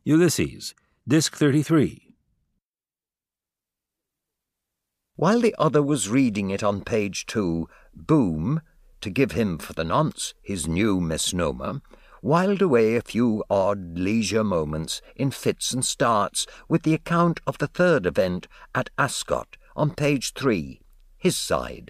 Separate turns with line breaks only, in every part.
Ulysses, Disc 33.
While the other was reading it on page 2, Boom, to give him for the nonce his new misnomer, whiled away a few odd leisure moments in fits and starts with the account of the third event at Ascot on page 3, his side.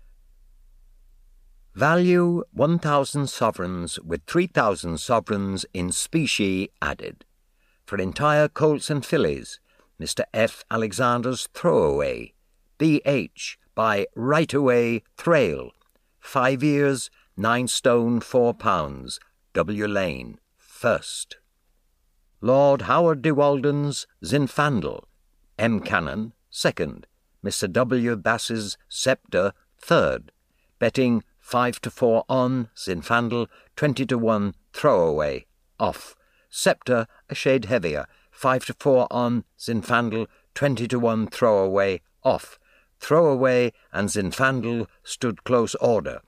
Value 1,000 sovereigns with 3,000 sovereigns in specie added. For entire colts and fillies, Mr. F. Alexander's Throwaway, B.H. by Right Away Thrale, 5 years, 9 stone 4 pounds, W. Lane, 1st. Lord Howard de Walden's Zinfandel, M. Cannon, 2nd. Mr. W. Bass's Sceptre, 3rd. Betting 5-4 on Zinfandel, 20-1 Throwaway, off. Sceptre a shade heavier, 5-4 on Zinfandel, 20-1 Throwaway, off. Throwaway and Zinfandel stood close order.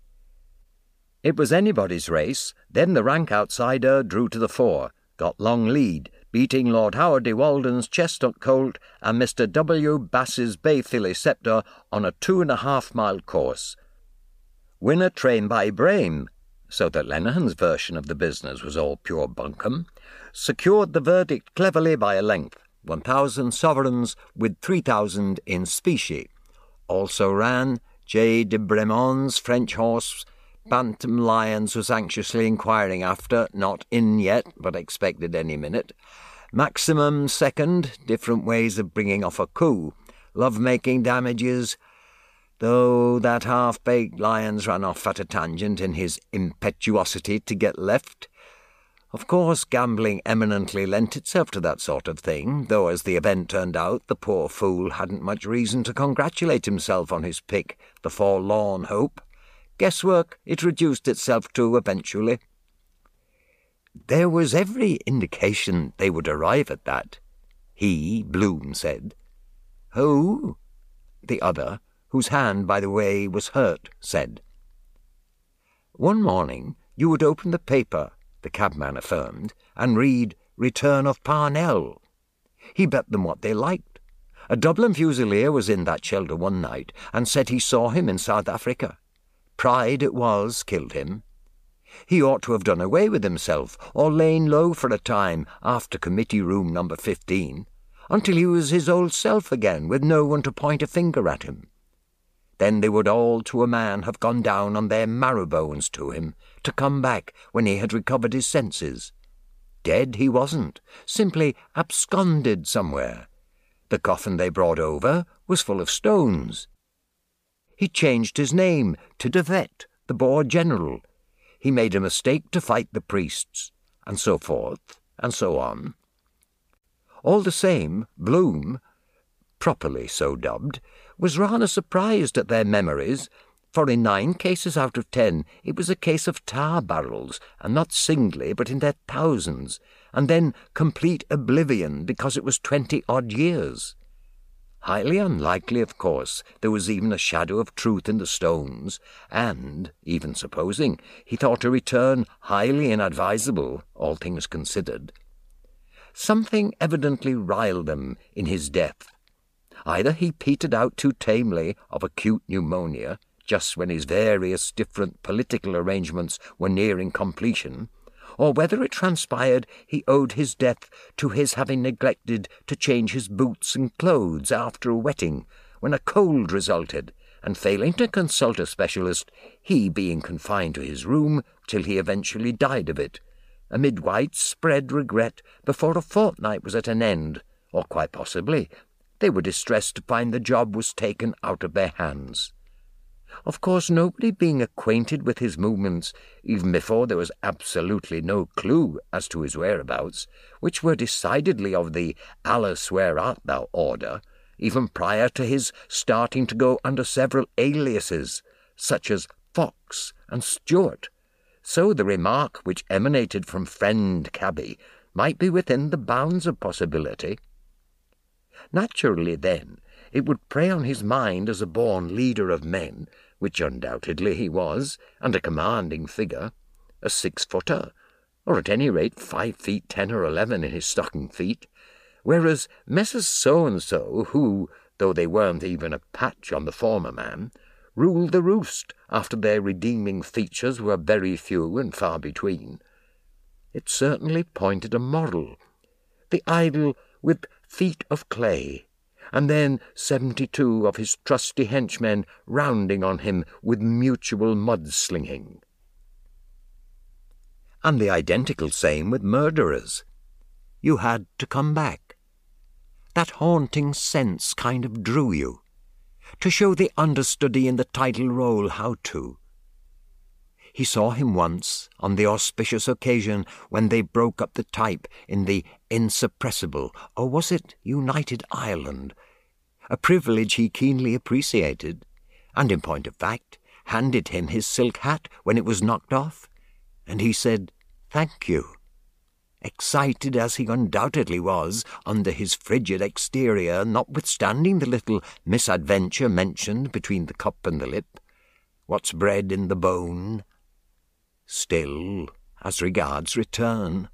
It was anybody's race. Then the rank outsider drew to the fore, got long lead, beating Lord Howard de Walden's Chestnut Colt and Mr. W. Bass's Bay Filly Sceptre on a 2.5-mile course. Winner trained by Brame, so that Lenihan's version of the business was all pure bunkum, secured the verdict cleverly by a length, 1,000 sovereigns with 3,000 in specie. Also ran J. de Bremon's French horse, Bantam Lyons was anxiously inquiring after, not in yet, but expected any minute. Maximum second, different ways of bringing off a coup. Love-making damages, though that half-baked Lyons ran off at a tangent in his impetuosity to get left. Of course, gambling eminently lent itself to that sort of thing, though as the event turned out, the poor fool hadn't much reason to congratulate himself on his pick, the forlorn hope. Guesswork it reduced itself to eventually. There was every indication they would arrive at that, he, Bloom, said. Who? The other, whose hand, by the way, was hurt, said. One morning you would open the paper, the cabman affirmed, and read Return of Parnell. He bet them what they liked. A Dublin Fusilier was in that shelter one night and said he saw him in South Africa. Pride it was killed him. He ought to have done away with himself, or lain low for a time after committee room number 15, until he was his old self again, with no one to point a finger at him. Then they would all to a man have gone down on their marrow bones to him, to come back when he had recovered his senses. Dead he wasn't, simply absconded somewhere. The coffin they brought over was full of stones. He changed his name to De Vet, the Boer General. He made a mistake to fight the priests, and so forth, and so on. All the same, Bloom, properly so dubbed, was rather surprised at their memories, for in 9 cases out of 10 it was a case of tar barrels, and not singly but in their thousands, and then complete oblivion because it was 20-odd years. Highly unlikely, of course, there was even a shadow of truth in the stones, and, even supposing, he thought a return highly inadvisable, all things considered. Something evidently riled them in his death. Either he petered out too tamely of acute pneumonia, just when his various different political arrangements were nearing completion, or whether it transpired he owed his death to his having neglected to change his boots and clothes after a wetting, when a cold resulted, and failing to consult a specialist, he being confined to his room till he eventually died of it, amid widespread regret before a fortnight was at an end, or quite possibly they were distressed to find the job was taken out of their hands. Of course, nobody being acquainted with his movements, even before there was absolutely no clue as to his whereabouts, which were decidedly of the Alice where art thou order, even prior to his starting to go under several aliases, such as Fox and Stuart, so the remark which emanated from friend Cabby might be within the bounds of possibility. Naturally, then, it would prey on his mind as a born leader of men, which undoubtedly he was, and a commanding figure, a 6-footer, or at any rate 5 feet 10 or 11 in his stocking feet, whereas Messrs. So-and-so, who, though they weren't even a patch on the former man, ruled the roost after their redeeming features were very few and far between. It certainly pointed a moral. The idol with feet of clay, and then 72 of his trusty henchmen rounding on him with mutual mud-slinging. And the identical same with murderers. You had to come back. That haunting sense kind of drew you, to show the understudy in the title role how to. He saw him once on the auspicious occasion when they broke up the type in the Insuppressible, or was it United Ireland, a privilege he keenly appreciated, and in point of fact handed him his silk hat when it was knocked off, and he said, "Thank you," excited as he undoubtedly was under his frigid exterior, notwithstanding the little misadventure mentioned between the cup and the lip. What's bred in the bone? Still, as regards return.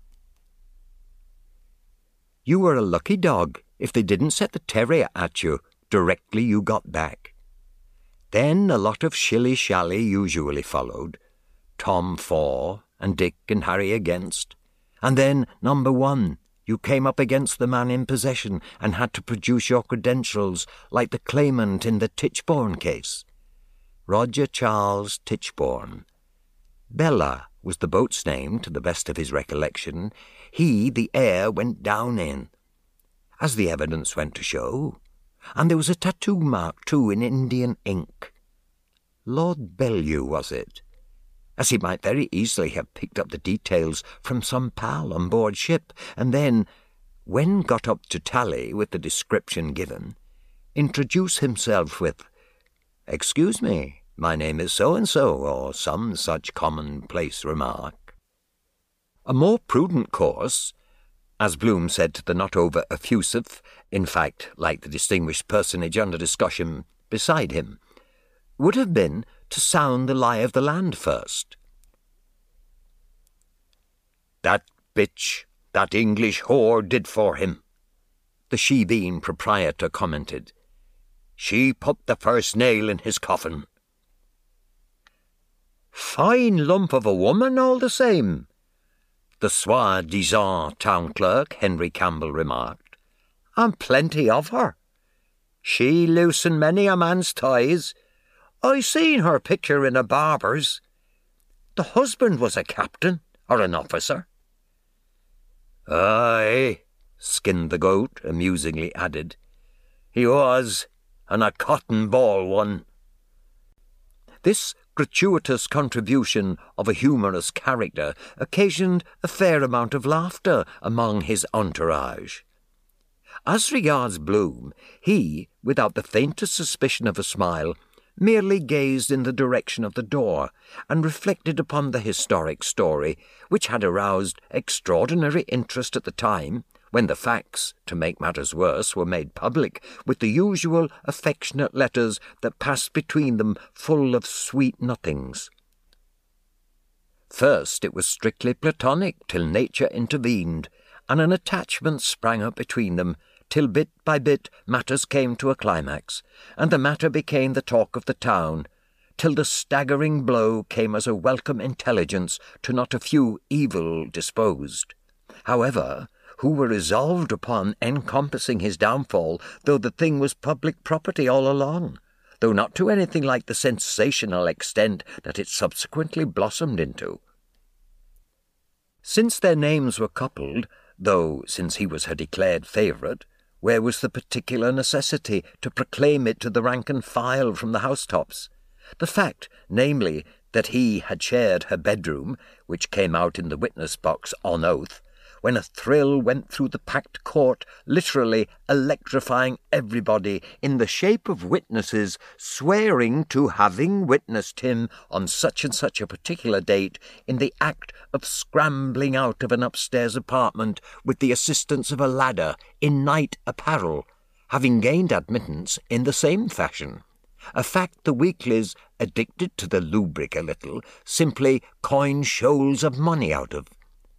You were a lucky dog if they didn't set the terrier at you directly you got back. Then a lot of shilly-shally usually followed, Tom for and Dick and Harry against, and then, number 1, you came up against the man in possession and had to produce your credentials like the claimant in the Tichborne case. Roger Charles Tichborne. Bella was the boat's name, to the best of his recollection. He, the heir, went down in, as the evidence went to show, and there was a tattoo mark, too, in Indian ink. Lord Bellew, was it? As he might very easily have picked up the details from some pal on board ship, and then, when got up to tally with the description given, introduce himself with, "Excuse me, my name is so-and-so," or some such commonplace remark. A more prudent course, as Bloom said to the not over effusive, in fact, like the distinguished personage under discussion beside him, would have been to sound the lie of the land first. "That bitch, that English whore did for him," the Shebeen proprietor commented. "She put the first nail in his coffin." "Fine lump of a woman all the same," the soi-disant town clerk, Henry Campbell, remarked. "And plenty of her. She loosened many a man's ties. I seen her picture in a barber's. The husband was a captain, or an officer." "Aye," Skinned the Goat amusingly added. "He was, and a cotton ball one." This gratuitous contribution of a humorous character occasioned a fair amount of laughter among his entourage. As regards Bloom, he, without the faintest suspicion of a smile, merely gazed in the direction of the door and reflected upon the historic story, which had aroused extraordinary interest at the time, when the facts, to make matters worse, were made public, with the usual affectionate letters that passed between them full of sweet nothings. First it was strictly platonic, till nature intervened, and an attachment sprang up between them, till bit by bit matters came to a climax, and the matter became the talk of the town, till the staggering blow came as a welcome intelligence to not a few evil-disposed, however, who were resolved upon encompassing his downfall, though the thing was public property all along, though not to anything like the sensational extent that it subsequently blossomed into. Since their names were coupled, though since he was her declared favourite, where was the particular necessity to proclaim it to the rank and file from the housetops? The fact, namely, that he had shared her bedroom, which came out in the witness box on oath, when a thrill went through the packed court, literally electrifying everybody in the shape of witnesses swearing to having witnessed him on such and such a particular date in the act of scrambling out of an upstairs apartment with the assistance of a ladder in night apparel, having gained admittance in the same fashion, a fact the weeklies, addicted to the lubric a little, simply coined shoals of money out of.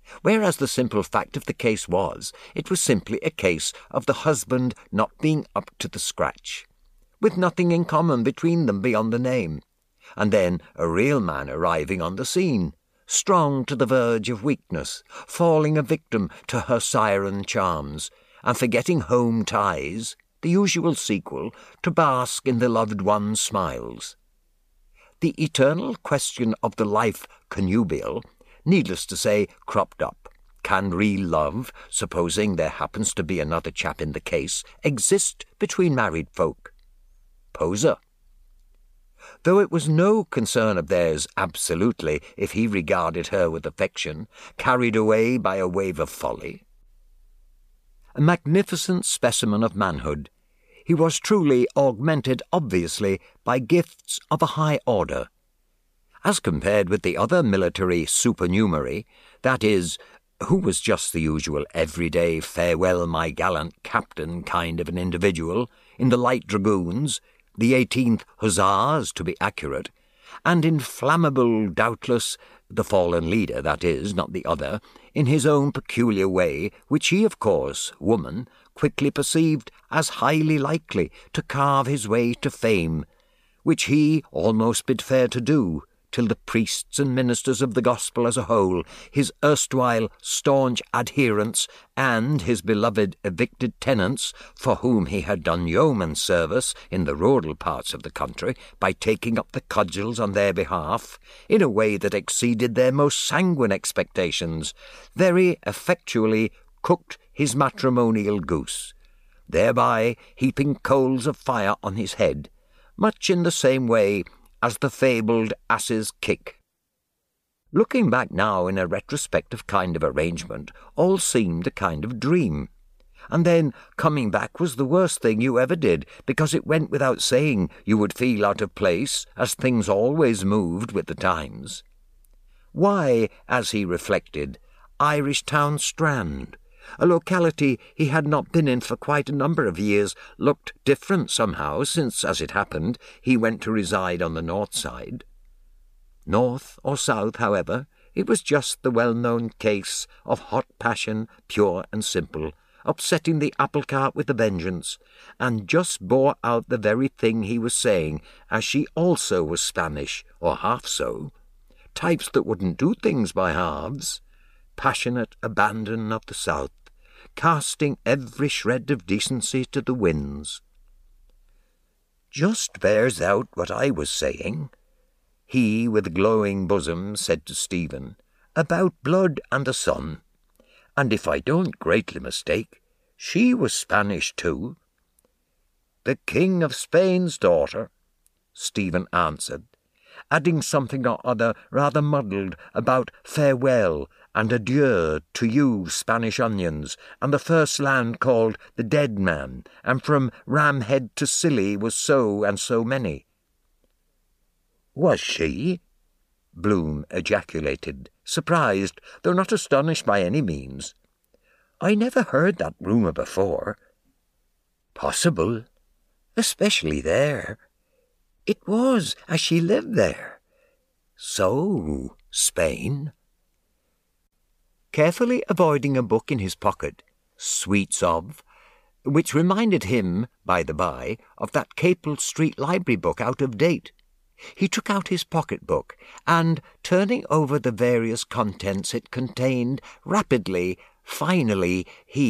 Whereas the simple fact of the case was, it was simply a case of the husband not being up to the scratch, with nothing in common between them beyond the name, and then a real man arriving on the scene, strong to the verge of weakness, falling a victim to her siren charms, and forgetting home ties, the usual sequel, to bask in the loved one's smiles. The eternal question of the life connubial, needless to say, cropped up. Can real love, supposing there happens to be another chap in the case, exist between married folk? Poser. Though it was no concern of theirs absolutely if he regarded her with affection, carried away by a wave of folly. A magnificent specimen of manhood, he was truly augmented, obviously, by gifts of a high order. As compared with the other military supernumerary, that is, who was just the usual everyday farewell my gallant captain kind of an individual, in the Light Dragoons, the 18th Hussars to be accurate, and inflammable, doubtless, the fallen leader, that is, not the other, in his own peculiar way, which he, of course, woman, quickly perceived as highly likely to carve his way to fame, which he almost bid fair to do, till the priests and ministers of the gospel as a whole, his erstwhile staunch adherents, and his beloved evicted tenants, for whom he had done yeoman service in the rural parts of the country by taking up the cudgels on their behalf, in a way that exceeded their most sanguine expectations, very effectually cooked his matrimonial goose, thereby heaping coals of fire on his head, much in the same way as the fabled ass's kick. Looking back now in a retrospective kind of arrangement, all seemed a kind of dream. And then coming back was the worst thing you ever did, because it went without saying you would feel out of place, as things always moved with the times. Why, as he reflected, Irish Town Strand, a locality he had not been in for quite a number of years, looked different somehow since, as it happened, he went to reside on the north side. North or south, however, it was just the well-known case of hot passion, pure and simple, upsetting the apple cart with a vengeance, and just bore out the very thing he was saying, as she also was Spanish, or half so, types that wouldn't do things by halves, passionate abandon of the South, casting every shred of decency to the winds. Just bears out what I was saying, he with glowing bosom said to Stephen, about blood and the son, and if I don't greatly mistake, she was Spanish too. The King of Spain's daughter, Stephen answered, adding something or other rather muddled about farewell and adieu to you Spanish onions, and the first land called the Dead Man, and from Ramhead to Scilly was so and so many. Was she? Bloom ejaculated, surprised, though not astonished by any means. I never heard that rumour before. Possible, especially there. It was, as she lived there. So, Spain. Carefully avoiding a book in his pocket, Sweets of, which reminded him, by the by, of that Capel Street Library book out of date, he took out his pocket-book, and, turning over the various contents it contained, rapidly, finally,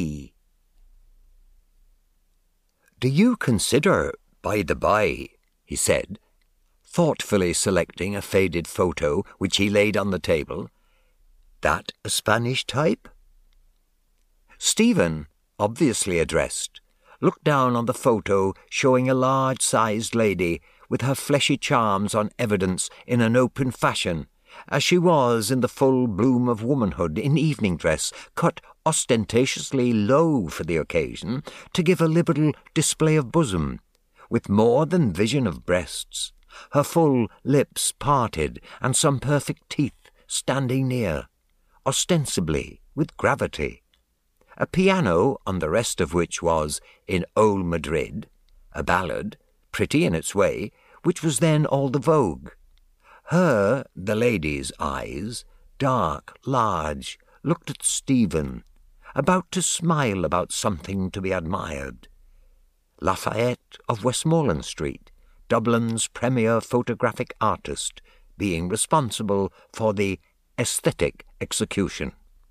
"Do you consider, by the by," he said, thoughtfully selecting a faded photo which he laid on the table, "that a Spanish type?" Stephen, obviously addressed, looked down on the photo showing a large-sized lady with her fleshy charms on evidence in an open fashion, as she was in the full bloom of womanhood in evening dress, cut ostentatiously low for the occasion to give a liberal display of bosom, with more than vision of breasts, her full lips parted and some perfect teeth standing near, ostensibly with gravity, a piano on the rest of which was, in Old Madrid, a ballad, pretty in its way, which was then all the vogue. Her, the lady's eyes, dark, large, looked at Stephen, about to smile about something to be admired. Lafayette of Westmoreland Street, Dublin's premier photographic artist, being responsible for the aesthetic execution.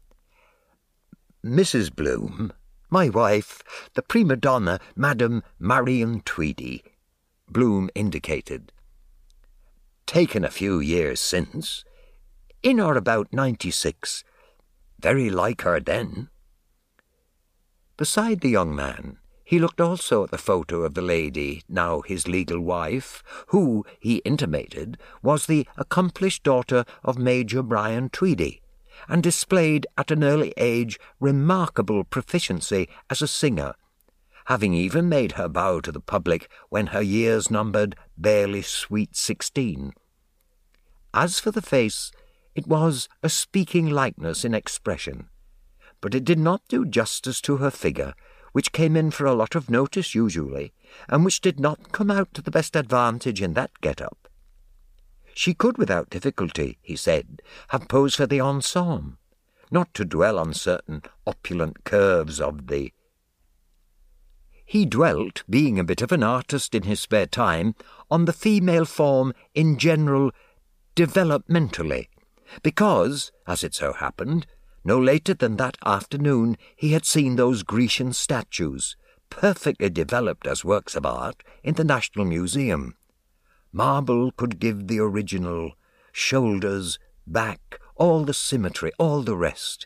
Mrs. Bloom, my wife, the prima donna, Madame Marion Tweedy, Bloom indicated. Taken a few years since, in or about 96, very like her then. Beside the young man, he looked also at the photo of the lady, now his legal wife, who, he intimated, was the accomplished daughter of Major Brian Tweedy, and displayed at an early age remarkable proficiency as a singer, having even made her bow to the public when her years numbered barely sweet 16. As for the face, it was a speaking likeness in expression, but it did not do justice to her figure, which came in for a lot of notice usually, and which did not come out to the best advantage in that get-up. She could without difficulty, he said, have posed for the ensemble, not to dwell on certain opulent curves of the... He dwelt, being a bit of an artist in his spare time, on the female form in general developmentally, because, as it so happened, no later than that afternoon he had seen those Grecian statues, perfectly developed as works of art, in the National Museum. Marble could give the original, shoulders, back, all the symmetry, all the rest.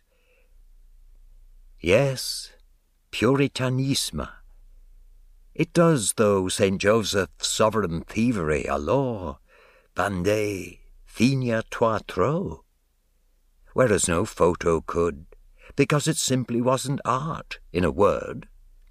Yes, Puritanisme. It does, though, St. Joseph's sovereign thievery, alors, bandez, finia toi trop. Whereas no photo could, because it simply wasn't art, in a word.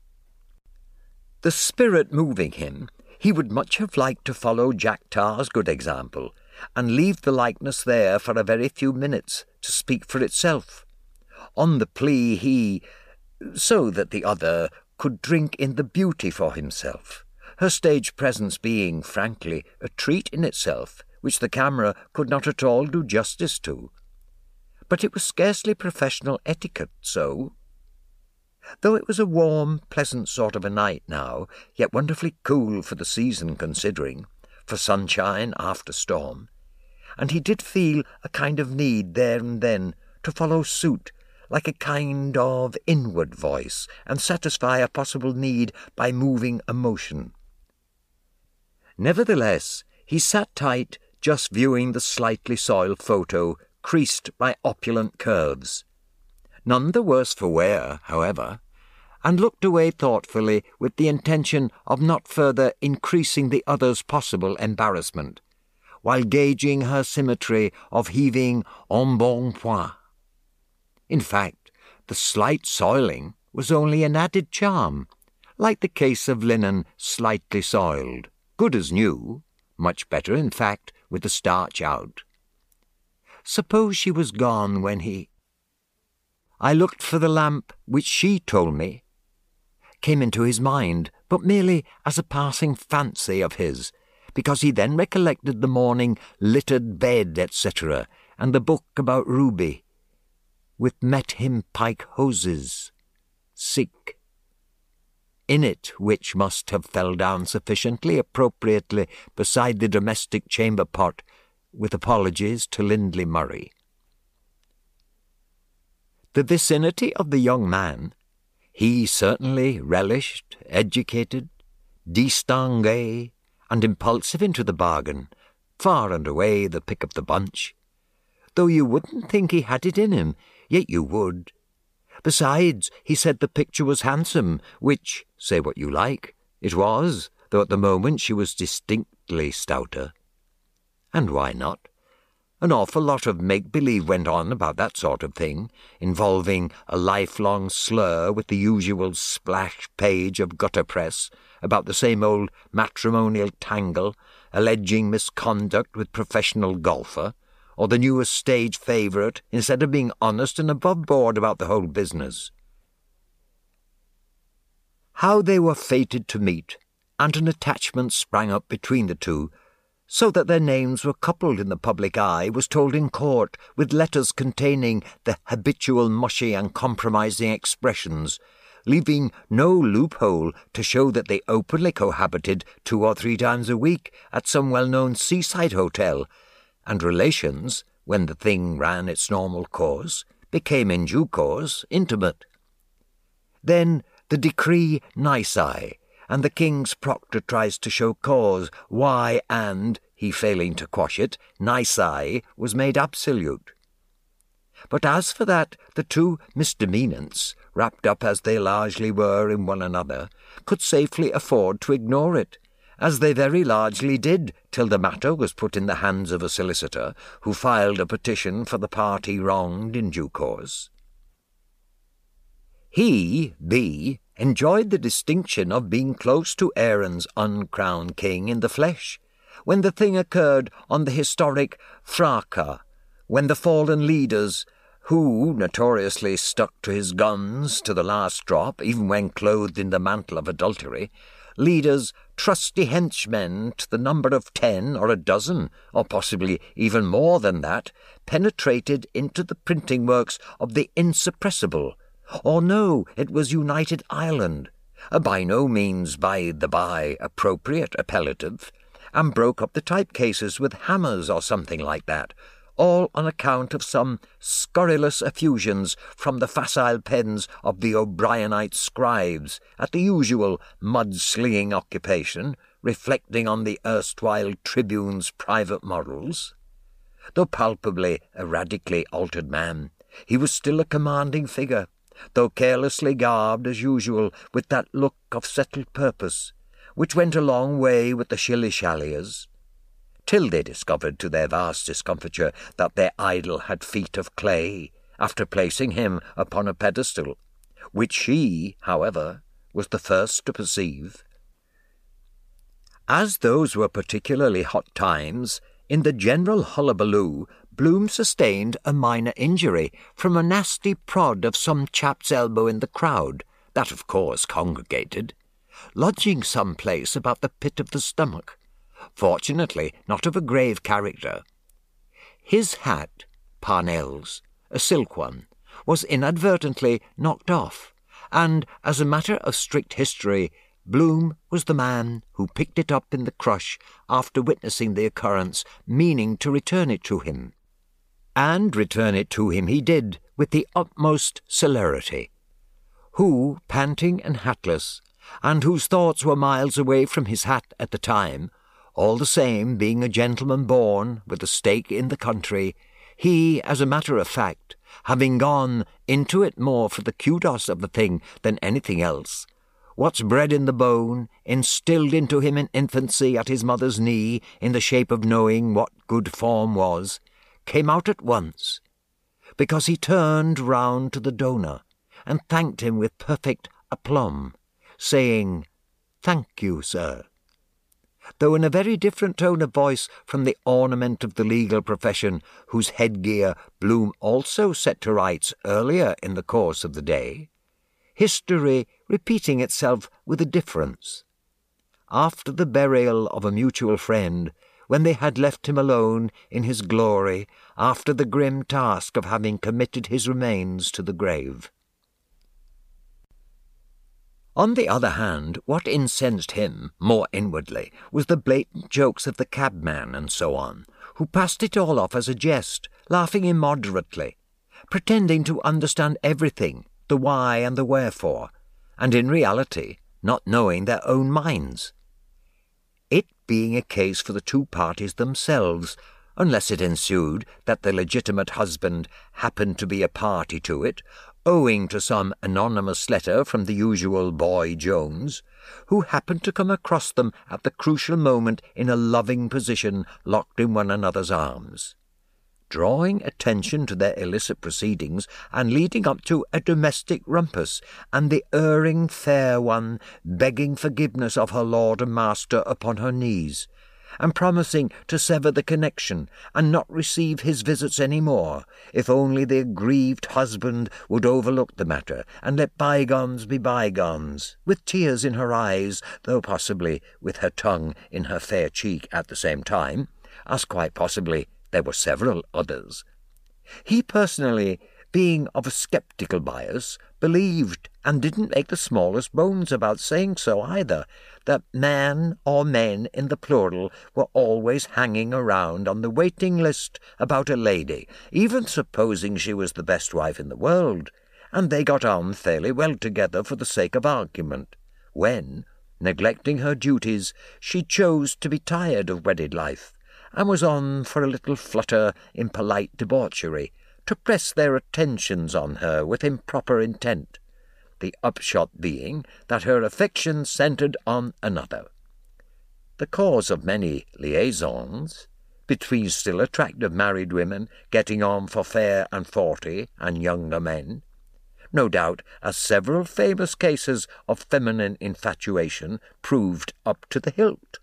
The spirit moving him, he would much have liked to follow Jack Tar's good example, and leave the likeness there for a very few minutes to speak for itself, on the plea so that the other could drink in the beauty for himself, her stage presence being, frankly, a treat in itself, which the camera could not at all do justice to. But it was scarcely professional etiquette, so. Though it was a warm, pleasant sort of a night now, yet wonderfully cool for the season considering, for sunshine after storm, and he did feel a kind of need there and then to follow suit, like a kind of inward voice, and satisfy a possible need by moving emotion. Nevertheless, he sat tight, just viewing the slightly soiled photo, creased by opulent curves. None the worse for wear, however, and looked away thoughtfully with the intention of not further increasing the other's possible embarrassment, while gauging her symmetry of heaving embonpoint. In fact, the slight soiling was only an added charm, like the case of linen slightly soiled, good as new, much better, in fact, with the starch out. Suppose she was gone when he... I looked for the lamp which she told me came into his mind, but merely as a passing fancy of his, because he then recollected the morning littered bed, etc., and the book about Ruby, with met him pike hoses, sick, in it which must have fell down sufficiently appropriately beside the domestic chamber pot, with apologies to Lindley Murray. The vicinity of the young man, he certainly relished, educated, distingué, and impulsive into the bargain, far and away the pick of the bunch. Though you wouldn't think he had it in him, yet you would. Besides, he said the picture was handsome, which, say what you like, it was, though at the moment she was distinctly stouter. And why not? An awful lot of make-believe went on about that sort of thing, involving a lifelong slur with the usual splash page of gutter press about the same old matrimonial tangle, alleging misconduct with professional golfer, or the newest stage favourite, instead of being honest and above board about the whole business. How they were fated to meet, and an attachment sprang up between the two, so that their names were coupled in the public eye, was told in court with letters containing the habitual mushy and compromising expressions, leaving no loophole to show that they openly cohabited 2 or 3 times a week at some well-known seaside hotel, and relations, when the thing ran its normal course, became in due course intimate. Then the decree nisi, and the king's proctor tries to show cause why, and, he failing to quash it, nisi was made absolute. But as for that, the 2 misdemeanants, wrapped up as they largely were in one another, could safely afford to ignore it, as they very largely did, till the matter was put in the hands of a solicitor, who filed a petition for the party wronged in due course. He, B, enjoyed the distinction of being close to Aaron's uncrowned king in the flesh, when the thing occurred on the historic Fraka, when the fallen leaders, who notoriously stuck to his guns to the last drop, even when clothed in the mantle of adultery, leaders, trusty henchmen to the number of 10 or a dozen, or possibly even more than that, penetrated into the printing works of the Insuppressible, or no, it was United Ireland, a by no means by-the-by appropriate appellative, and broke up the typecases with hammers or something like that, all on account of some scurrilous effusions from the facile pens of the O'Brienite scribes at the usual mud-slinging occupation, reflecting on the erstwhile tribune's private morals. Though palpably a radically altered man, he was still a commanding figure, though carelessly garbed as usual with that look of settled purpose, which went a long way with the shilly-shalliers, till they discovered to their vast discomfiture that their idol had feet of clay, after placing him upon a pedestal, which she, however, was the first to perceive. As those were particularly hot times, in the general hullabaloo, Bloom sustained a minor injury from a nasty prod of some chap's elbow in the crowd, that of course congregated, lodging some place about the pit of the stomach, fortunately not of a grave character. His hat, Parnell's, a silk one, was inadvertently knocked off, and, as a matter of strict history, Bloom was the man who picked it up in the crush after witnessing the occurrence, meaning to return it to him. And return it to him he did, with the utmost celerity. Who, panting and hatless, and whose thoughts were miles away from his hat at the time, all the same being a gentleman born with a stake in the country, he, as a matter of fact, having gone into it more for the kudos of the thing than anything else, what's bred in the bone, instilled into him in infancy at his mother's knee in the shape of knowing what good form was, came out at once, because he turned round to the donor and thanked him with perfect aplomb, saying, "Thank you, sir," though in a very different tone of voice from the ornament of the legal profession, whose headgear Bloom also set to rights earlier in the course of the day, history repeating itself with a difference. After the burial of a mutual friend, when they had left him alone in his glory after the grim task of having committed his remains to the grave. On the other hand, what incensed him more inwardly was the blatant jokes of the cabman and so on, who passed it all off as a jest, laughing immoderately, pretending to understand everything, the why and the wherefore, and in reality not knowing their own minds. It being a case for the 2 parties themselves, unless it ensued that the legitimate husband happened to be a party to it, owing to some anonymous letter from the usual boy Jones, who happened to come across them at the crucial moment in a loving position, locked in one another's arms, drawing attention to their illicit proceedings and leading up to a domestic rumpus, and the erring fair one begging forgiveness of her lord and master upon her knees, and promising to sever the connection and not receive his visits any more, if only the aggrieved husband would overlook the matter and let bygones be bygones, with tears in her eyes, though possibly with her tongue in her fair cheek at the same time, as quite possibly there were several others. He personally, being of a sceptical bias, believed, and didn't make the smallest bones about saying so either, that man or men in the plural were always hanging around on the waiting list about a lady, even supposing she was the best wife in the world, and they got on fairly well together for the sake of argument, when, neglecting her duties, she chose to be tired of wedded life, and was on for a little flutter in polite debauchery, to press their attentions on her with improper intent, the upshot being that her affection centred on another. The cause of many liaisons between still attractive married women getting on for fair and 40 and younger men, no doubt, as several famous cases of feminine infatuation proved up to the hilt.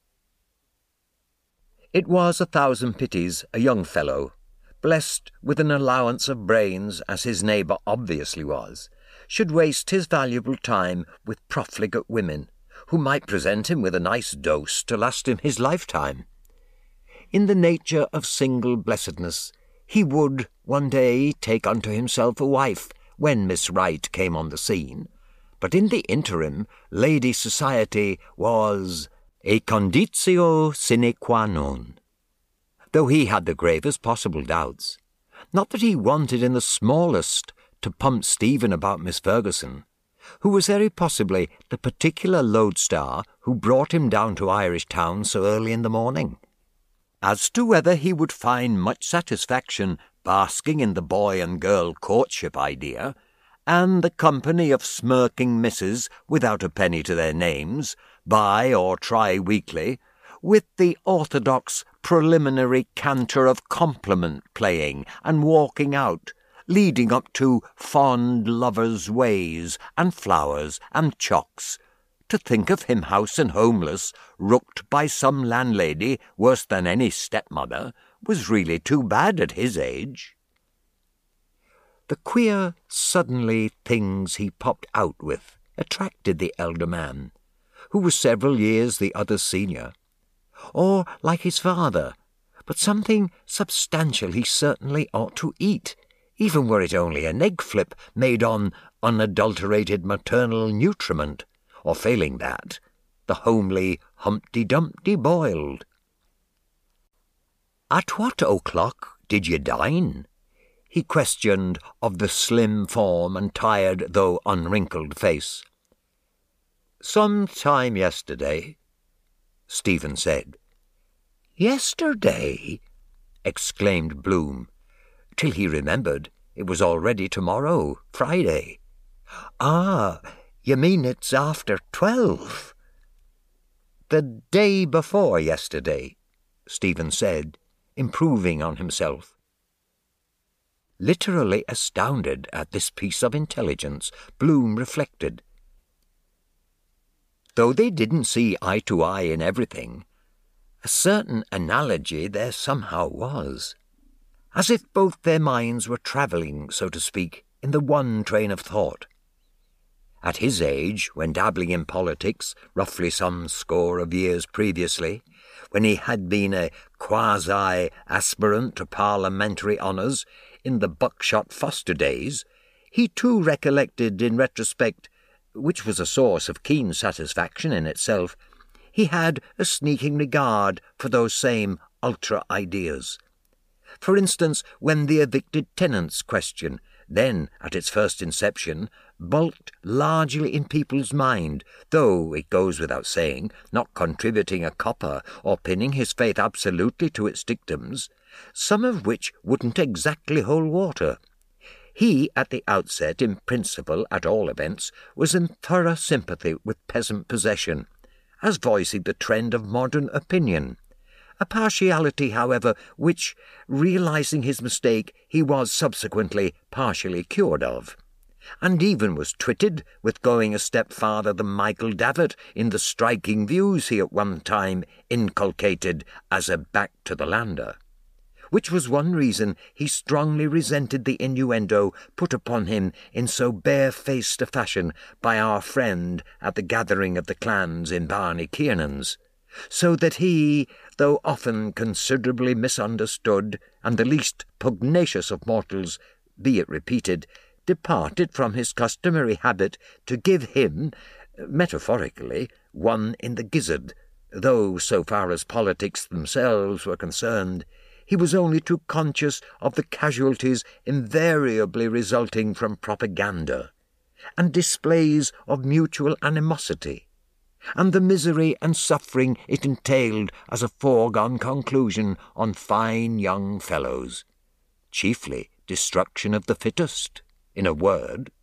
It was 1,000 pities a young fellow, blessed with an allowance of brains as his neighbour obviously was, should waste his valuable time with profligate women, who might present him with a nice dose to last him his lifetime. In the nature of single blessedness, he would one day take unto himself a wife when Miss Wright came on the scene, but in the interim lady society was a conditio sine qua non, though he had the gravest possible doubts. Not that he wanted in the smallest to pump Stephen about Miss Ferguson, who was very possibly the particular lodestar who brought him down to Irish Town so early in the morning. As to whether he would find much satisfaction basking in the boy and girl courtship idea, and the company of smirking misses without a penny to their names, bi or tri-weekly, with the orthodox preliminary canter of compliment playing and walking out, leading up to fond lovers' ways and flowers and chocks, to think of him house and homeless, rooked by some landlady worse than any stepmother, was really too bad at his age. The queer, suddenly things he popped out with attracted the elder man, who was several years the other's senior, or like his father, but something substantial he certainly ought to eat, even were it only an egg flip made on unadulterated maternal nutriment, or failing that, the homely Humpty Dumpty boiled. "At what o'clock did you dine?" he questioned of the slim form and tired though unwrinkled face. "Some time yesterday," Stephen said. "Yesterday?" exclaimed Bloom, till he remembered it was already tomorrow, Friday. "Ah, you mean it's after 12? "The day before yesterday," Stephen said, improving on himself. Literally astounded at this piece of intelligence, Bloom reflected. Though they didn't see eye to eye in everything, a certain analogy there somehow was, as if both their minds were travelling, so to speak, in the one train of thought. At his age, when dabbling in politics, roughly some score of years previously, when he had been a quasi-aspirant to parliamentary honours in the Buckshot Foster days, he too recollected in retrospect, which was a source of keen satisfaction in itself, he had a sneaking regard for those same ultra-ideas. For instance, when the evicted tenants question, then at its first inception, bulked largely in people's mind, though, it goes without saying, not contributing a copper or pinning his faith absolutely to its dictums, some of which wouldn't exactly hold water. He, at the outset, in principle, at all events, was in thorough sympathy with peasant possession, as voicing the trend of modern opinion, a partiality, however, which, realizing his mistake, he was subsequently partially cured of. and even was twitted with going a step farther than Michael Davitt in the striking views he at one time inculcated as a back to the lander, which was one reason he strongly resented the innuendo put upon him in so barefaced a fashion by our friend at the gathering of the clans in Barney Kiernan's, so that he, though often considerably misunderstood, and the least pugnacious of mortals, be it repeated, departed from his customary habit to give him, metaphorically, one in the gizzard, though, so far as politics themselves were concerned, he was only too conscious of the casualties invariably resulting from propaganda, and displays of mutual animosity, and the misery and suffering it entailed as a foregone conclusion on fine young fellows, chiefly destruction of the fittest, in a word.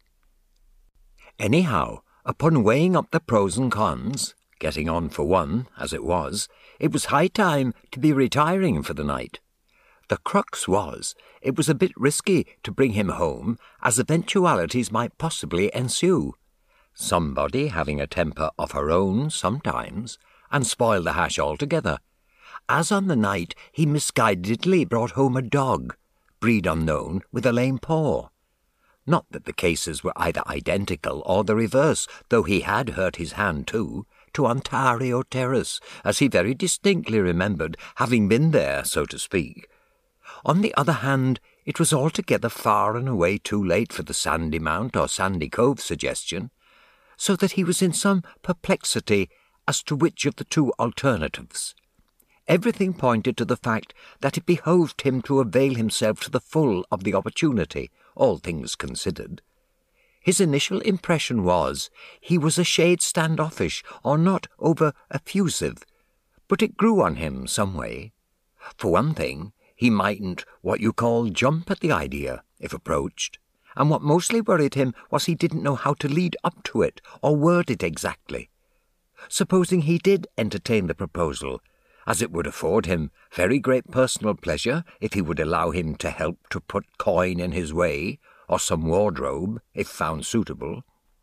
Anyhow, upon weighing up the pros and cons, getting on for one, as it was high time to be retiring for the night. The crux was, it was a bit risky to bring him home, as eventualities might possibly ensue, somebody having a temper of her own sometimes, and spoil the hash altogether, as on the night he misguidedly brought home a dog, breed unknown, with a lame paw. Not that the cases were either identical or the reverse, though he had hurt his hand too, to Ontario Terrace, as he very distinctly remembered having been there, so to speak. On the other hand, it was altogether far and away too late for the Sandy Mount or Sandy Cove suggestion, so that he was in some perplexity as to which of the two alternatives. Everything pointed to the fact that it behoved him to avail himself to the full of the opportunity, all things considered. His initial impression was he was a shade standoffish or not over-effusive, but it grew on him some way. For one thing, he mightn't what you call jump at the idea, if approached, and what mostly worried him was he didn't know how to lead up to it or word it exactly. Supposing he did entertain the proposal, as it would afford him very great personal pleasure if he would allow him to help to put coin in his way, or some wardrobe, if found suitable.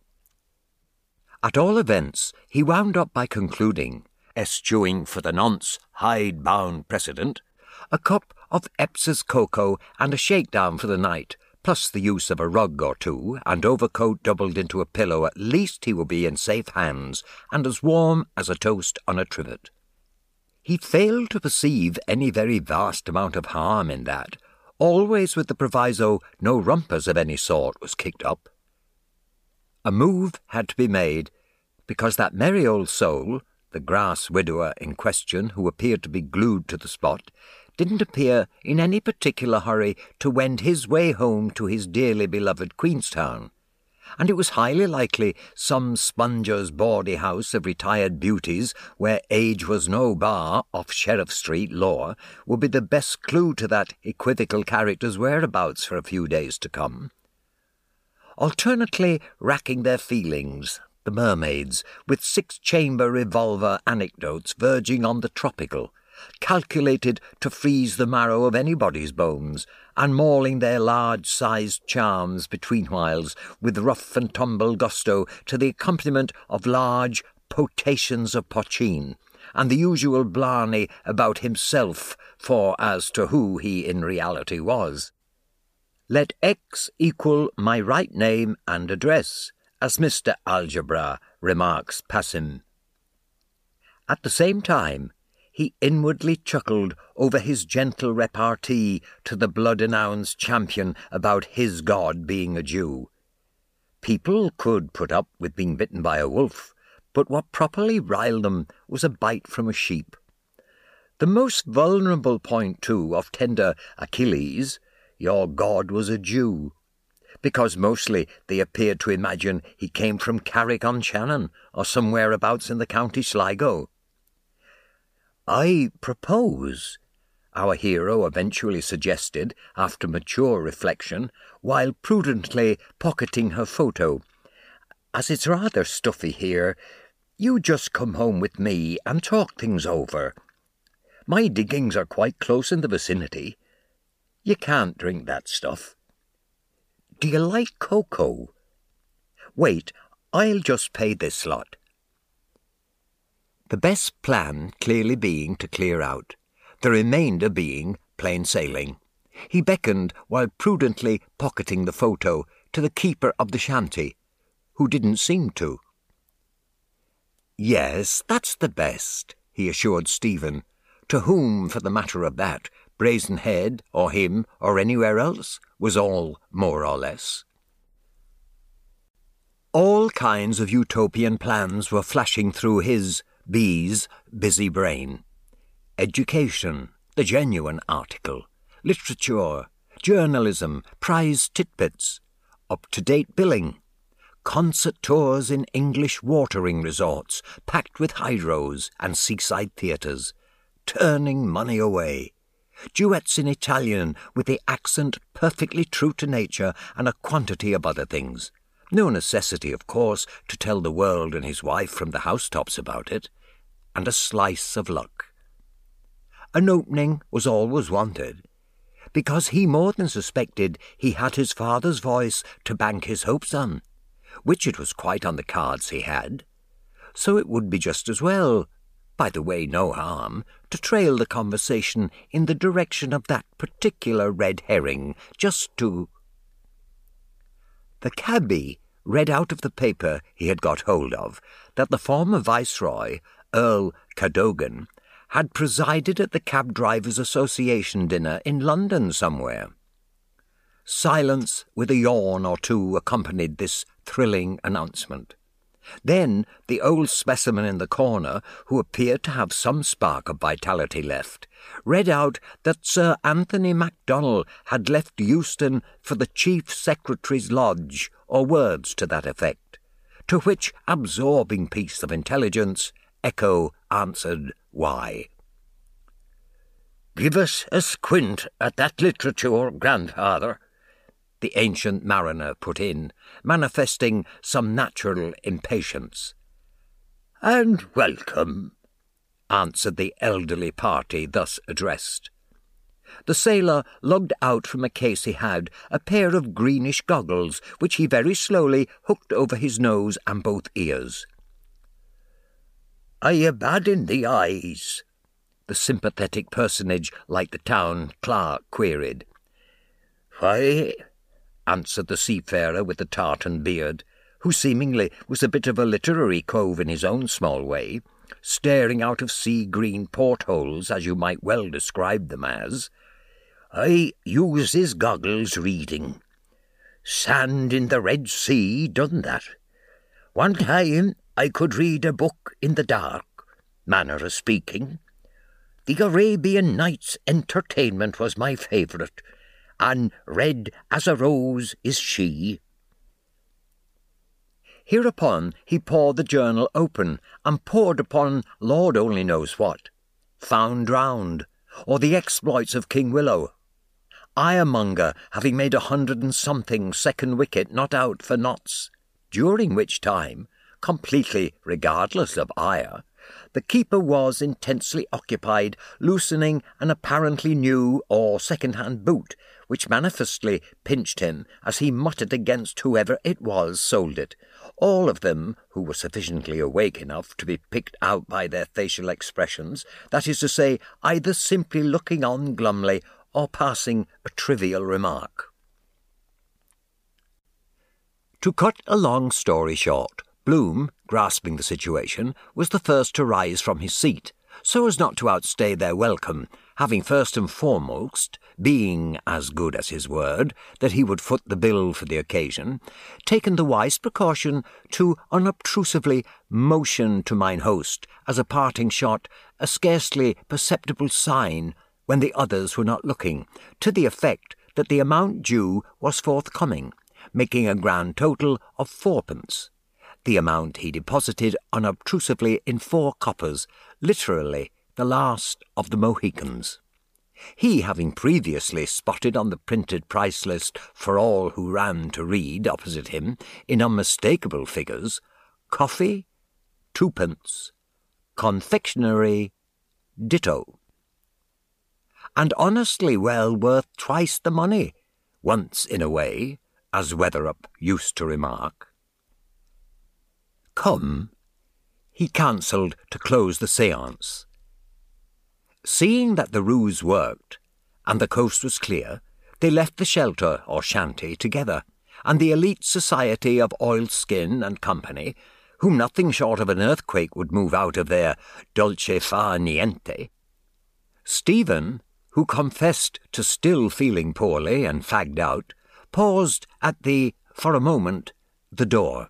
At all events, he wound up by concluding, eschewing for the nonce hide-bound precedent, a cup of Epps's cocoa and a shakedown for the night, plus the use of a rug or two, and overcoat doubled into a pillow. At least he would be in safe hands, and as warm as a toast on a trivet. He failed to perceive any very vast amount of harm in that, always with the proviso no rumpus of any sort was kicked up. A move had to be made, because that merry old soul, the grass widower in question, who appeared to be glued to the spot, didn't appear in any particular hurry to wend his way home to his dearly beloved Queenstown, and it was highly likely some Sponger's bawdy house of retired beauties, where age was no bar, off Sheriff Street, Law, would be the best clue to that equivocal character's whereabouts for a few days to come. Alternately racking their feelings, the mermaids, with six-chamber revolver anecdotes verging on the tropical, calculated to freeze the marrow of anybody's bones, and mauling their large-sized charms betweenwhiles with rough and tumble gusto to the accompaniment of large potations of pochine, and the usual blarney about himself for as to who he in reality was. Let X equal my right name and address, as Mr. Algebra remarks passim. At the same time, he inwardly chuckled over his gentle repartee to the blood-announced champion about his God being a Jew. People could put up with being bitten by a wolf, but what properly riled them was a bite from a sheep. The most vulnerable point, too, of tender Achilles, your God was a Jew, because mostly they appeared to imagine he came from Carrick-on-Shannon or somewhere abouts in the county Sligo. "I propose," our hero eventually suggested, after mature reflection, while prudently pocketing her photo, "as it's rather stuffy here, you just come home with me and talk things over. My diggings are quite close in the vicinity. You can't drink that stuff. Do you like cocoa? Wait, I'll just pay this lot. The best plan clearly being to clear out, the remainder being plain sailing. He beckoned while prudently pocketing the photo to the keeper of the shanty, who didn't seem to. "Yes, that's the best," he assured Stephen, to whom, for the matter of that, Brazenhead, or him, or anywhere else, was all more or less. All kinds of utopian plans were flashing through his, B's, busy brain. Education, the genuine article, literature, journalism, prize titbits, up-to-date billing, concert tours in English watering resorts packed with hydros and seaside theatres, turning money away, duets in Italian with the accent perfectly true to nature and a quantity of other things. No necessity, of course, to tell the world and his wife from the housetops about it, and a slice of luck. An opening was always wanted, because he more than suspected he had his father's voice to bank his hopes on, which it was quite on the cards he had. So it would be just as well, by the way, no harm, to trail the conversation in the direction of that particular red herring, just to... The cabby read out of the paper he had got hold of that the former Viceroy, Earl Cadogan, had presided at the Cab Drivers' Association dinner in London somewhere. Silence with a yawn or two accompanied this thrilling announcement. Then the old specimen in the corner, who appeared to have some spark of vitality left, read out that Sir Anthony MacDonald had left Euston for the Chief Secretary's lodge, or words to that effect, to which absorbing piece of intelligence Echo answered why. "Give us a squint at that literature, grandfather," the ancient mariner put in, manifesting some natural impatience. "And welcome," answered the elderly party thus addressed. The sailor lugged out from a case he had a pair of greenish goggles, which he very slowly hooked over his nose and both ears. "Are you bad in the eyes?" the sympathetic personage like the town clerk queried. "Why," answered the seafarer with the tartan beard, who seemingly was a bit of a literary cove in his own small way, staring out of sea-green portholes, as you might well describe them as. "I uses goggles reading. Sand in the Red Sea done that. One time I could read a book in the dark, manner of speaking. The Arabian Nights Entertainment was my favourite, and red as a rose is she." Hereupon he pawed the journal open and pored upon Lord only knows what, Found Drowned, or the exploits of King Willow, Ironmonger having made 100 and something second wicket not out for Notts, during which time, completely regardless of ire, the keeper was intensely occupied loosening an apparently new or second-hand boot, which manifestly pinched him as he muttered against whoever it was sold it, all of them who were sufficiently awake enough to be picked out by their facial expressions, that is to say, either simply looking on glumly or passing a trivial remark. To cut a long story short, Bloom, grasping the situation, was the first to rise from his seat, so as not to outstay their welcome, having first and foremost, being as good as his word, that he would foot the bill for the occasion, taken the wise precaution to unobtrusively motion to mine host, as a parting shot, a scarcely perceptible sign, when the others were not looking, to the effect that the amount due was forthcoming, making a grand total of 4pence. The amount he deposited unobtrusively in 4 coppers, literally the last of the Mohicans. He having previously spotted on the printed price list for all who ran to read opposite him, in unmistakable figures, coffee, 2pence, confectionery, ditto. And honestly well worth twice the money, once in a way, as Weatherup used to remark. come, he cancelled to close the séance. Seeing that the ruse worked, and the coast was clear, they left the shelter or shanty together, and the elite society of Oilskin and Company, whom nothing short of an earthquake would move out of their dolce far niente. Stephen, who confessed to still feeling poorly and fagged out, paused at for a moment, the door.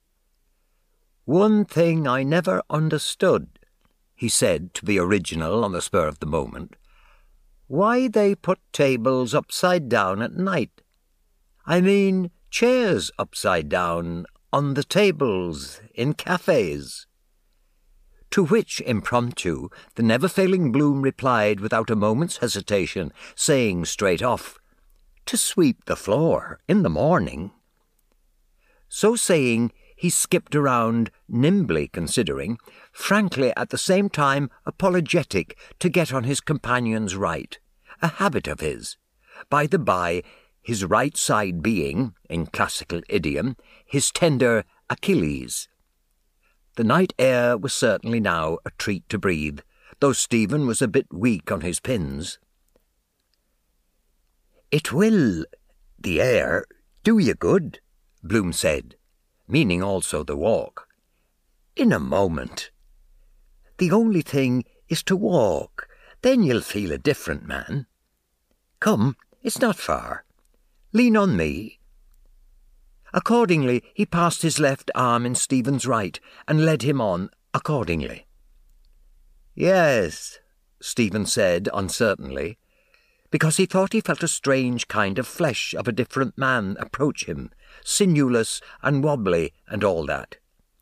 "One thing I never understood," he said to be original on the spur of the moment, "why they put tables upside down at night. I mean chairs upside down on the tables in cafes." To which impromptu the never-failing Bloom replied without a moment's hesitation, saying straight off, "To sweep the floor in the morning." So saying, he skipped around, nimbly considering, frankly at the same time apologetic to get on his companion's right, a habit of his. By the by, his right side being, in classical idiom, his tender Achilles. The night air was certainly now a treat to breathe, though Stephen was a bit weak on his pins. "It will, the air, do you good," Bloom said, meaning also the walk. "In a moment. The only thing is to walk, then you'll feel a different man. Come, it's not far. Lean on me." Accordingly, he passed his left arm in Stephen's right and led him on accordingly. "Yes," Stephen said uncertainly, because he thought he felt a strange kind of flesh of a different man approach him, sinewless and wobbly and all that.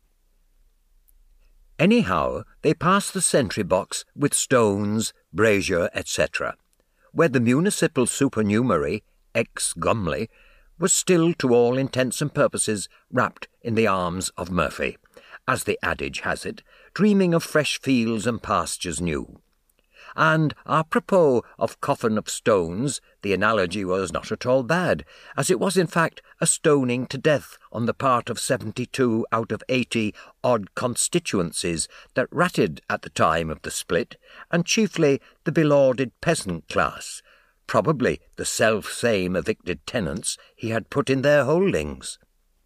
Anyhow, they passed the sentry box with stones, brazier, etc., where the municipal supernumerary, ex-Gumley, was still, to all intents and purposes, wrapped in the arms of Murphy, as the adage has it, dreaming of fresh fields and pastures new. And apropos of coffin of stones, the analogy was not at all bad, as it was in fact a stoning to death on the part of 72 out of 80 odd constituencies that ratted at the time of the split, and chiefly the belauded peasant class, probably the self-same evicted tenants he had put in their holdings.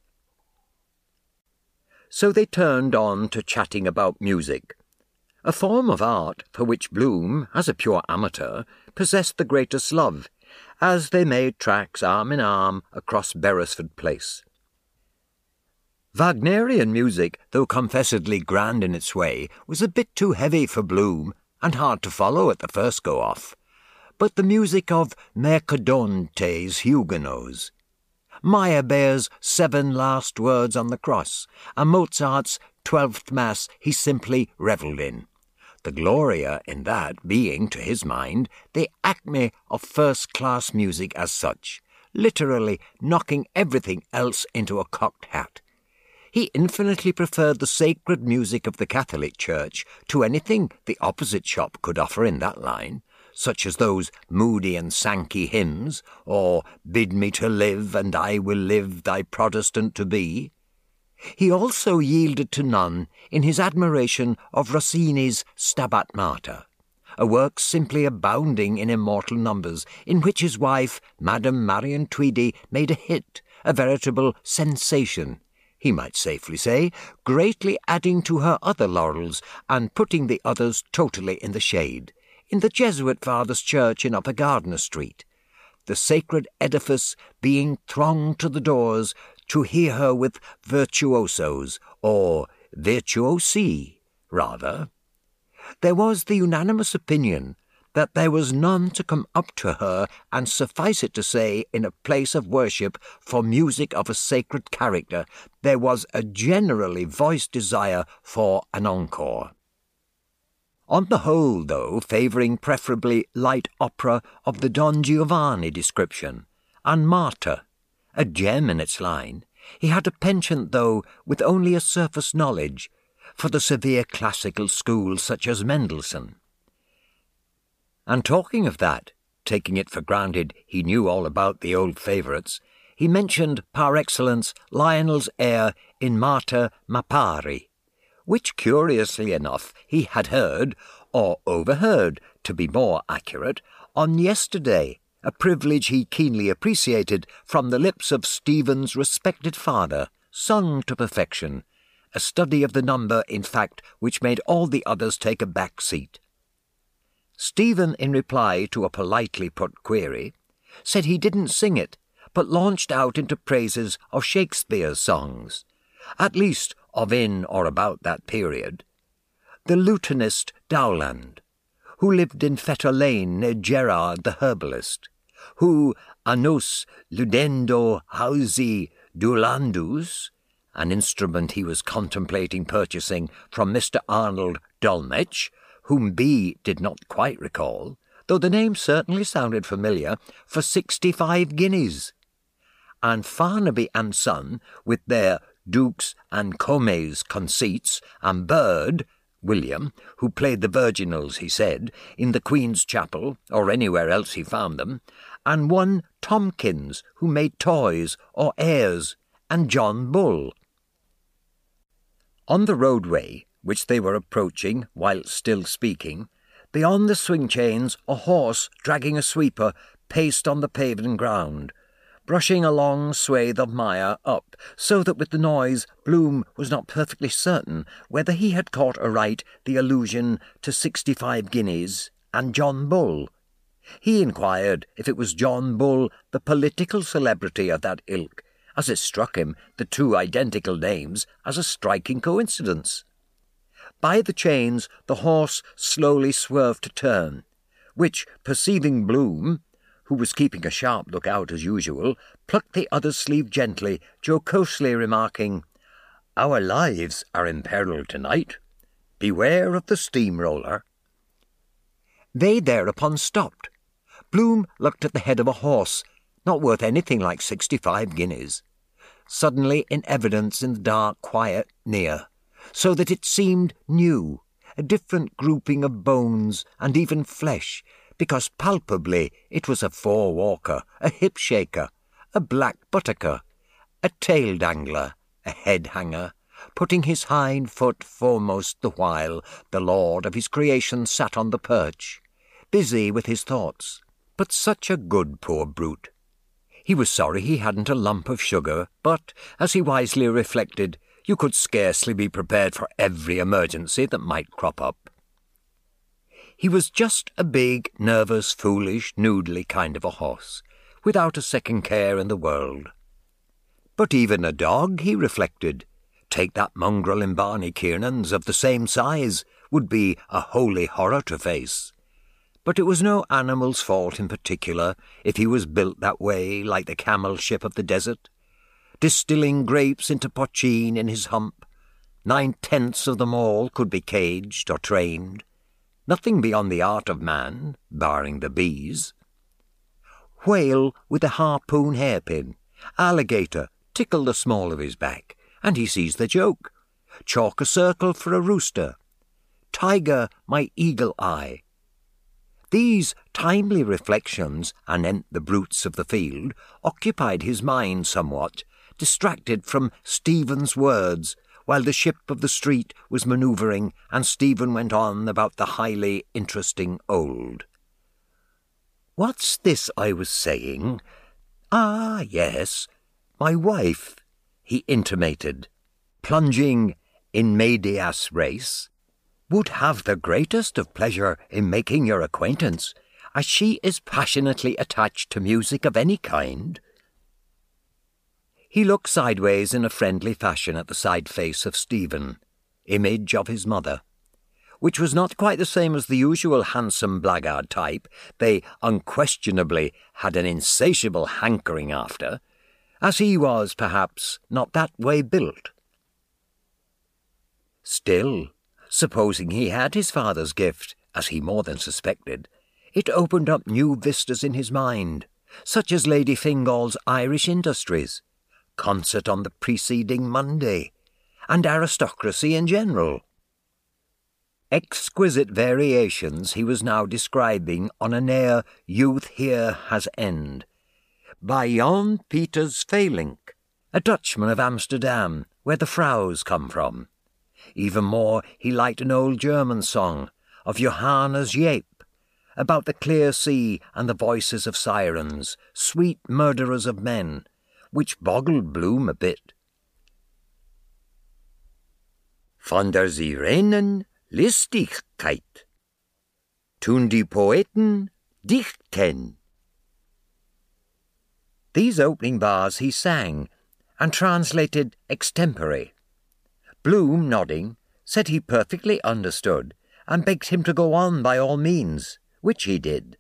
So they turned on to chatting about music, a form of art for which Bloom, as a pure amateur, possessed the greatest love, as they made tracks arm in arm across Beresford Place. Wagnerian music, though confessedly grand in its way, was a bit too heavy for Bloom and hard to follow at the first go-off. But the music of Mercadonte's Huguenots, Meyerbeer's 7 Last Words on the Cross, and Mozart's 12th Mass he simply revelled in, the Gloria in that being, to his mind, the acme of first-class music as such, literally knocking everything else into a cocked hat. He infinitely preferred the sacred music of the Catholic Church to anything the opposite shop could offer in that line, such as those moody and Sankey hymns, or Bid me to live, and I will live thy Protestant to be. He also yielded to none in his admiration of Rossini's Stabat Mater, a work simply abounding in immortal numbers, in which his wife, Madame Marion Tweedy, made a hit, a veritable sensation, he might safely say, greatly adding to her other laurels and putting the others totally in the shade, in the Jesuit Father's Church in Upper Gardiner Street, the sacred edifice being thronged to the doors to hear her with virtuosos, or virtuosi, rather. There was the unanimous opinion that there was none to come up to her, and suffice it to say, in a place of worship for music of a sacred character, there was a generally voiced desire for an encore. On the whole, though, favouring preferably light opera of the Don Giovanni description, and Marta, a gem in its line, he had a penchant, though with only a surface knowledge, for the severe classical school such as Mendelssohn. And talking of that, taking it for granted he knew all about the old favourites, he mentioned par excellence Lionel's air in Mater Mapari, which curiously enough he had heard, or overheard, to be more accurate, on yesterday, a privilege he keenly appreciated from the lips of Stephen's respected father, sung to perfection, a study of the number, in fact, which made all the others take a back seat. Stephen, in reply to a politely put query, said he didn't sing it, but launched out into praises of Shakespeare's songs, at least of in or about that period. The lutenist Dowland, who lived in Fetter Lane near Gerard the herbalist, who annus ludendo hausi Dulandus, an instrument he was contemplating purchasing from Mr. Arnold Dolmetsch, whom B. did not quite recall, though the name certainly sounded familiar, for 65 guineas. And Farnaby and Son, with their Dukes and Comes conceits, and Bird, William, who played the virginals, he said, in the Queen's Chapel, or anywhere else he found them, and one Tomkins, who made toys or airs, and John Bull. On the roadway, which they were approaching while still speaking, beyond the swing chains a horse dragging a sweeper paced on the paved ground, brushing a long swathe of mire up, so that with the noise Bloom was not perfectly certain whether he had caught aright the allusion to 65 guineas and John Bull. He inquired if it was John Bull, the political celebrity of that ilk, as it struck him the two identical names as a striking coincidence. By the chains the horse slowly swerved to turn, which, perceiving Bloom, who was keeping a sharp look-out as usual, plucked the other's sleeve gently, jocosely remarking, "Our lives are in peril tonight. Beware of the steamroller." They thereupon stopped. Bloom looked at the head of a horse, not worth anything like 65 guineas, suddenly in evidence in the dark quiet near, so that it seemed new, a different grouping of bones and even flesh, because palpably it was a fore-walker, a hip-shaker, a black buttocker, a tail-dangler, a head-hanger, putting his hind foot foremost the while the lord of his creation sat on the perch, busy with his thoughts, but such a good poor brute. He was sorry he hadn't a lump of sugar, but, as he wisely reflected, you could scarcely be prepared for every emergency that might crop up. He was just a big, nervous, foolish, noodly kind of a horse, without a second care in the world. But even a dog, he reflected, take that mongrel in Barney Kiernan's of the same size, would be a holy horror to face. But it was no animal's fault in particular if he was built that way like the camel ship of the desert, distilling grapes into pochine in his hump. 9/10 of them all could be caged or trained. Nothing beyond the art of man, barring the bees. Whale with a harpoon hairpin, alligator tickle the small of his back, and he sees the joke. Chalk a circle for a rooster. Tiger my eagle eye. These timely reflections, anent the brutes of the field, occupied his mind somewhat, distracted from Stephen's words, while the ship of the street was manoeuvring and Stephen went on about the highly interesting old. "What's this I was saying? Ah, yes, my wife," he intimated, plunging in medias res, "would have the greatest of pleasure in making your acquaintance, as she is passionately attached to music of any kind." He looked sideways in a friendly fashion at the side face of Stephen, image of his mother, which was not quite the same as the usual handsome blackguard type they unquestionably had an insatiable hankering after, as he was, perhaps, not that way built. Still, supposing he had his father's gift, as he more than suspected, it opened up new vistas in his mind, such as Lady Fingal's Irish industries, concert on the preceding Monday, and aristocracy in general. Exquisite variations he was now describing on an air Youth Here Has End, by Jan Pieters Velink, a Dutchman of Amsterdam, where the Fraus come from. Even more, he liked an old German song of Johannes Jaep, about the clear sea and the voices of sirens, sweet murderers of men, which boggled Bloom a bit. Von der Sirenen Listigkeit tun die Poeten dichten. These opening bars he sang and translated extempore. Bloom, nodding, said he perfectly understood and begged him to go on by all means, which he did.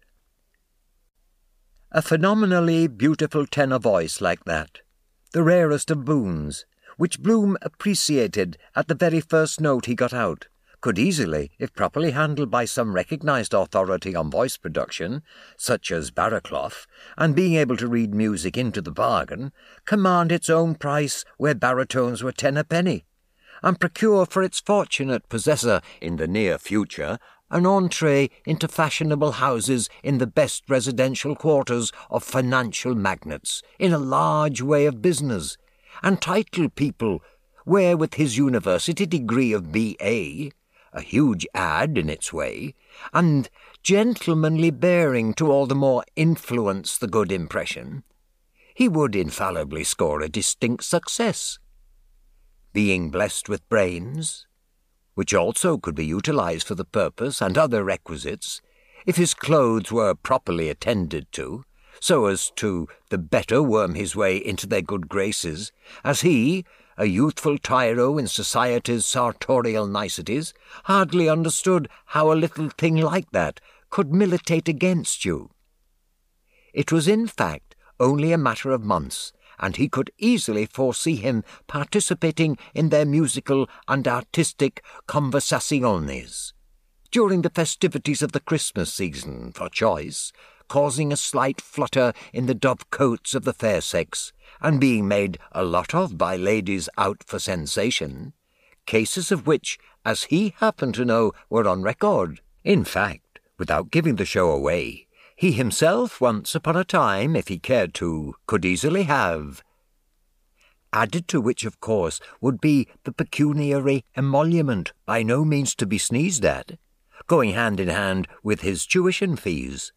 A phenomenally beautiful tenor voice like that, the rarest of boons, which Bloom appreciated at the very first note he got out, could easily, if properly handled by some recognized authority on voice production, such as Barraclough, and being able to read music into the bargain, command its own price where baritones were 10 a penny, and procure for its fortunate possessor in the near future an entree into fashionable houses in the best residential quarters of financial magnates, in a large way of business, and titled people where, with his university degree of B.A., a huge ad in its way, and gentlemanly bearing to all the more influence the good impression, he would infallibly score a distinct success. Being blessed with brains, which also could be utilized for the purpose, and other requisites, if his clothes were properly attended to, so as to the better worm his way into their good graces, as he, a youthful tyro in society's sartorial niceties, hardly understood how a little thing like that could militate against you. It was in fact only a matter of months, and he could easily foresee him participating in their musical and artistic conversaciones during the festivities of the Christmas season, for choice, causing a slight flutter in the dove-coats of the fair sex, and being made a lot of by ladies out for sensation, cases of which, as he happened to know, were on record. In fact, without giving the show away, he himself once upon a time, if he cared to, could easily have. Added to which, of course, would be the pecuniary emolument, by no means to be sneezed at, going hand in hand with his tuition fees.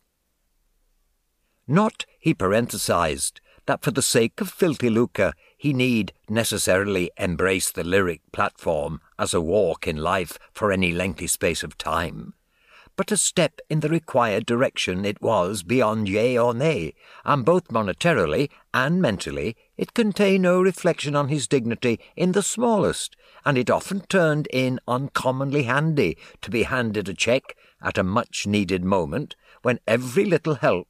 Not, he parenthesized, that for the sake of filthy lucre he need necessarily embrace the lyric platform as a walk in life for any lengthy space of time, but a step in the required direction it was beyond yea or nay, and both monetarily and mentally it contained no reflection on his dignity in the smallest, and it often turned in uncommonly handy to be handed a cheque at a much-needed moment when every little helped.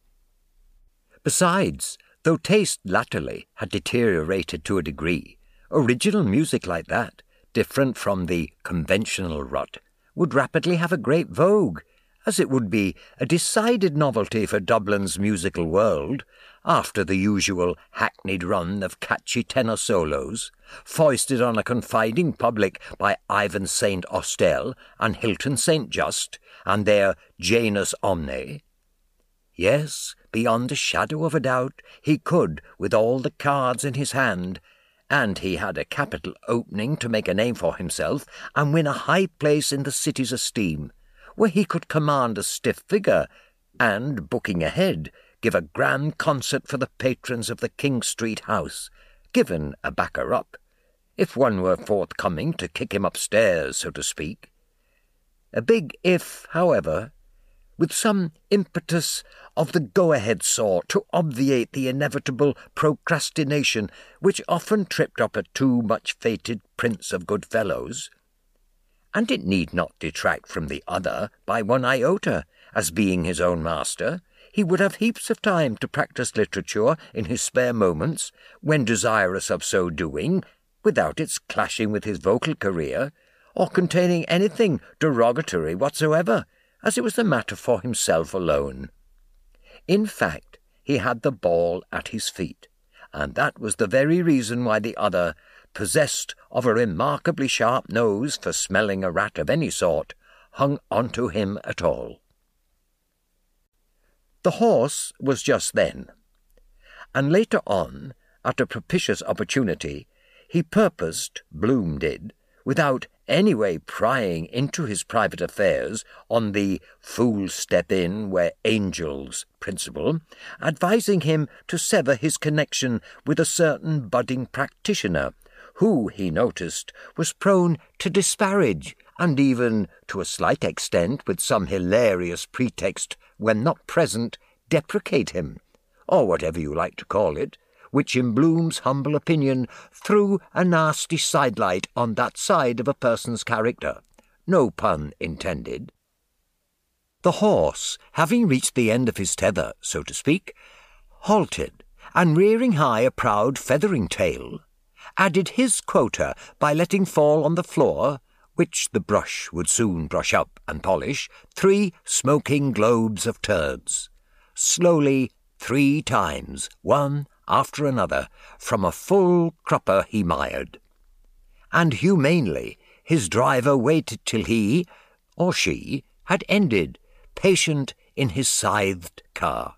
Besides, though taste latterly had deteriorated to a degree, original music like that, different from the conventional rut, would rapidly have a great vogue, as it would be a decided novelty for Dublin's musical world, after the usual hackneyed run of catchy tenor solos, foisted on a confiding public by Ivan St. Austell and Hilton St. Just, and their Janus Omne. Yes, beyond a shadow of a doubt, he could, with all the cards in his hand, and he had a capital opening to make a name for himself and win a high place in the city's esteem, where he could command a stiff figure and, booking ahead, give a grand concert for the patrons of the King Street house, given a backer-up, if one were forthcoming to kick him upstairs, so to speak. A big if, however, with some impetus of the go-ahead sort to obviate the inevitable procrastination which often tripped up a too-much-fated prince of good fellows. And it need not detract from the other by one iota, as being his own master, he would have heaps of time to practise literature in his spare moments, when desirous of so doing, without its clashing with his vocal career, or containing anything derogatory whatsoever, as it was the matter for himself alone. In fact, he had the ball at his feet, and that was the very reason why the other, possessed of a remarkably sharp nose for smelling a rat of any sort, hung onto him at all. The horse was just then, and later on, at a propitious opportunity, He purposed, Bloom did, without any way prying into his private affairs on the fools step in where angels principle, advising him to sever his connection with a certain budding practitioner, who, he noticed, was prone to disparage, and even, to a slight extent, with some hilarious pretext when not present, deprecate him, or whatever you like to call it, which in Bloom's humble opinion threw a nasty sidelight on that side of a person's character. No pun intended. The horse, having reached the end of his tether, so to speak, halted, and rearing high a proud feathering tail, added his quota by letting fall on the floor, which the brush would soon brush up and polish, 3 smoking globes of turds, slowly 3 times, one after another, from a full crupper he mired. And humanely his driver waited till he, or she, had ended, patient in his scythed car.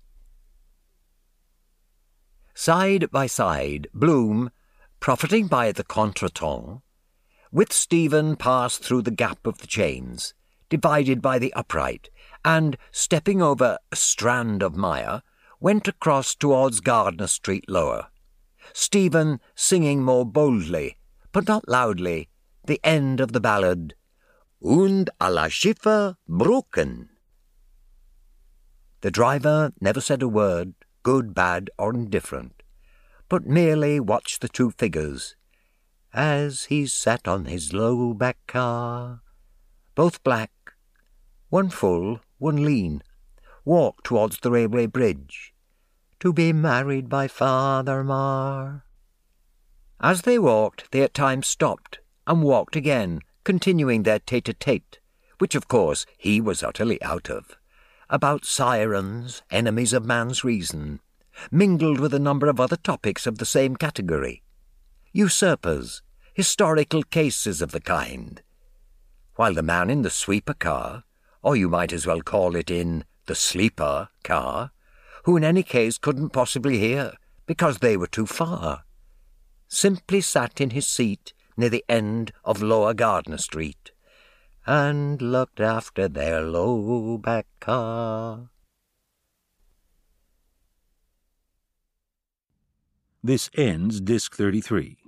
Side by side, Bloom, profiting by the contretemps, with Stephen passed through the gap of the chains, divided by the upright, and, stepping over a strand of mire, went across towards Gardner Street lower, Stephen singing more boldly, but not loudly, the end of the ballad, Und alle Schiffe broken. The driver never said a word, good, bad, or indifferent, but merely watched the 2 figures, as he sat on his low-back car, both black, one full, one lean, walk towards the railway bridge, to be married by Father Marr. As they walked, they at times stopped, and walked again, continuing their tete-a-tete, which of course he was utterly out of, about sirens, enemies of man's reason, mingled with a number of other topics of the same category, usurpers, historical cases of the kind, while the man in the sweeper car, or you might as well call it in the sleeper car, who in any case couldn't possibly hear, because they were too far, simply sat in his seat near the end of Lower Gardner Street, and looked after their low-back car.
This ends Disc 33.